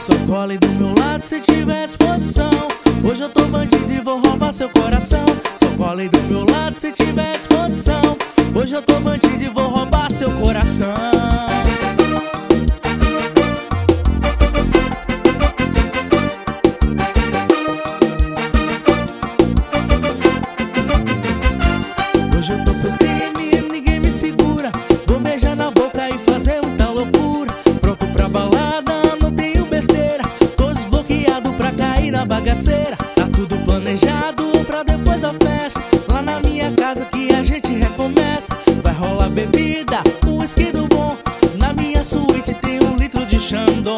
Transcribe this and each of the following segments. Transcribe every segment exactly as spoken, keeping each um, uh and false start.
Só cole do meu lado se tiver disposição. Hoje eu tô bandido e vou roubar seu coração. Só cole do meu lado se tiver disposição. Hoje eu tô bandido e vou roubar seu coração. Hoje eu tô pro crime, ninguém me segura. Vou beijar na boca e fazer muita loucura. Pronto pra balada, não tenho besteira. Tô desbloqueado pra cair na bagaceira. Tá tudo planejado pra depois da festa. Lá na minha casa que a gente recomeça. Vai rolar bebida, um whisky do bom. Na minha suíte tem um litro de Chandon.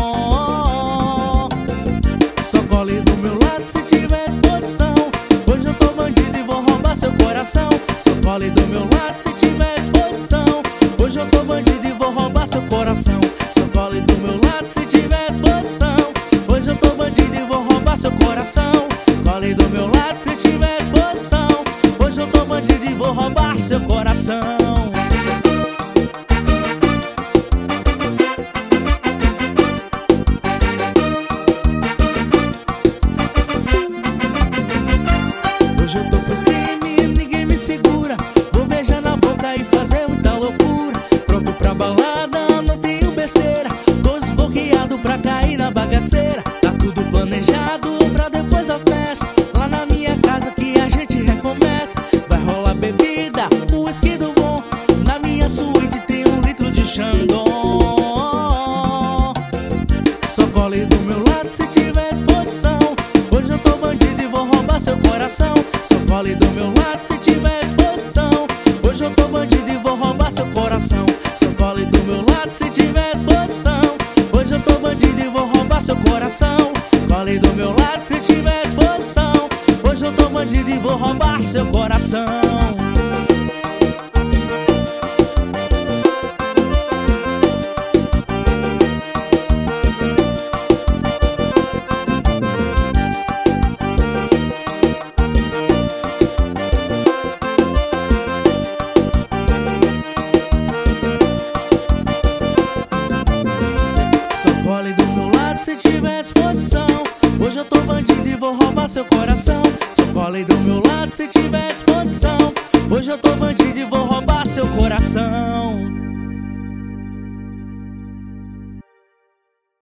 Só cole do meu lado se tiver disposição. Hoje eu tô bandido e vou roubar seu coração. Cole do meu lado se tiver disposição. Hoje eu tô bandido e vou roubar seu coração. Só cole do meu lado se tiver disposição. Hoje eu tô bandido e vou roubar seu coração. Cole do meu lado se tiver disposição. Hoje eu tô bandido e vou roubar seu coração. Hoje eu tô pro crime, ninguém me segura. Vou beijar na boca e fazer muita loucura. Pronto pra balada, não tenho besteira. Tô desbloqueado pra cair na bagaceira. Tá tudo planejado pra depois da festa. Lá na minha casa que a gente recomeça. Vai rolar bebida, um whisky do bom. Na minha suíte tem um litro de Chandon. Só cole do meu lado se tiver disposição. Hoje eu tô bandido e vou roubar seu coração. Só cole do meu lado se tiver disposição. Hoje eu tô bandido e vou roubar seu coração. Só cole do meu lado se tiver disposição. Hoje eu tô bandido e vou roubar seu coração. Cole do meu lado se tiver disposição. Hoje eu tô bandido e vou roubar seu coração. Cole do meu lado se tiver disposição. Hoje eu tô bandido e vou roubar seu coração. Só cole do meu lado se tiver disposição. Hoje eu tô bandido e vou roubar seu coração.